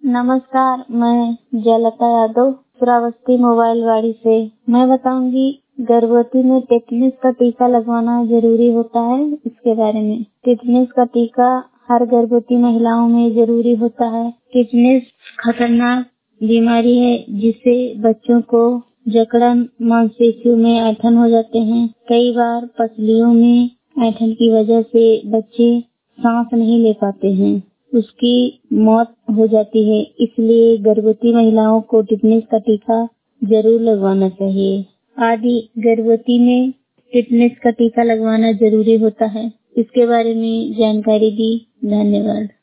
नमस्कार, मैं जयलता यादव श्रावस्ती मोबाइल वाड़ी से। मैं बताऊंगी गर्भवती में टेटनस का टीका लगवाना जरूरी होता है इसके बारे में। टेटनस का टीका हर गर्भवती महिलाओं में जरूरी होता है। टेटनस खतरनाक बीमारी है जिससे बच्चों को जकड़न, मांसपेशियों में ऐंठन हो जाते हैं। कई बार पसलियों में ऐंठन की वजह से बच्चे सांस नहीं ले पाते हैं, उसकी मौत हो जाती है। इसलिए गर्भवती महिलाओं को टेटनस का टीका जरूर लगवाना चाहिए। आदि गर्भवती में टेटनस का टीका लगवाना जरूरी होता है। इसके बारे में जानकारी दी। धन्यवाद।